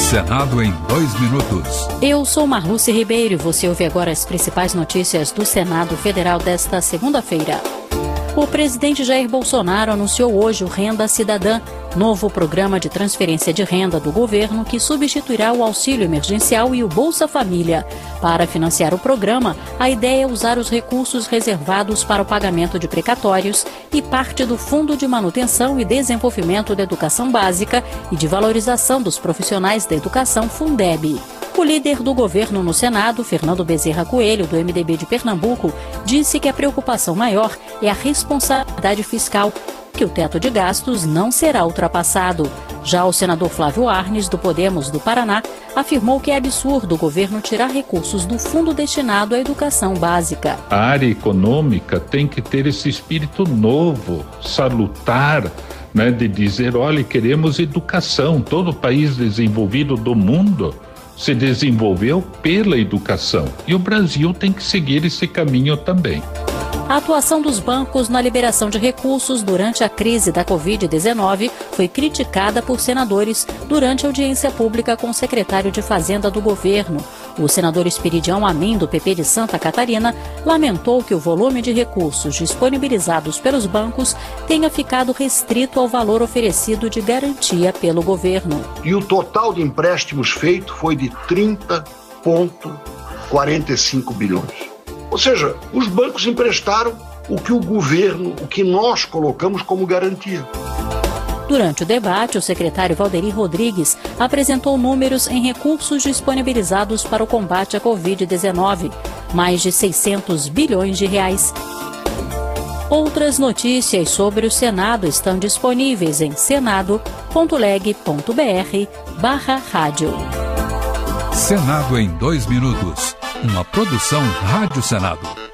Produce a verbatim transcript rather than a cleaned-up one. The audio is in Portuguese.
Senado em dois minutos. Eu sou Marluce Ribeiro e você ouve agora as principais notícias do Senado Federal desta segunda-feira. O presidente Jair Bolsonaro anunciou hoje o Renda Cidadã, novo programa de transferência de renda do governo que substituirá o auxílio emergencial e o Bolsa Família. Para financiar o programa, a ideia é usar os recursos reservados para o pagamento de precatórios e parte do Fundo de Manutenção e Desenvolvimento da Educação Básica e de Valorização dos Profissionais da Educação, Fundeb. O líder do governo no Senado, Fernando Bezerra Coelho, do M D B de Pernambuco, disse que a preocupação maior é a responsabilidade fiscal, que o teto de gastos não será ultrapassado. Já o senador Flávio Arnes, do Podemos do Paraná, afirmou que é absurdo o governo tirar recursos do fundo destinado à educação básica. A área econômica tem que ter esse espírito novo, salutar, né, de dizer, olha, queremos educação. Todo país desenvolvido do mundo se desenvolveu pela educação. E o Brasil tem que seguir esse caminho também. A atuação dos bancos na liberação de recursos durante a crise da covid dezenove foi criticada por senadores durante a audiência pública com o secretário de Fazenda do governo. O senador Esperidião Amin, do P P de Santa Catarina, lamentou que o volume de recursos disponibilizados pelos bancos tenha ficado restrito ao valor oferecido de garantia pelo governo. E o total de empréstimos feito foi de trinta vírgula quarenta e cinco bilhões. Ou seja, os bancos emprestaram o que o governo, o que nós colocamos como garantia. Durante o debate, o secretário Valderi Rodrigues apresentou números em recursos disponibilizados para o combate à covid dezenove, mais de seiscentos bilhões de reais. Outras notícias sobre o Senado estão disponíveis em senado ponto leg ponto br barra rádio. Senado em dois minutos. Uma produção Rádio Senado.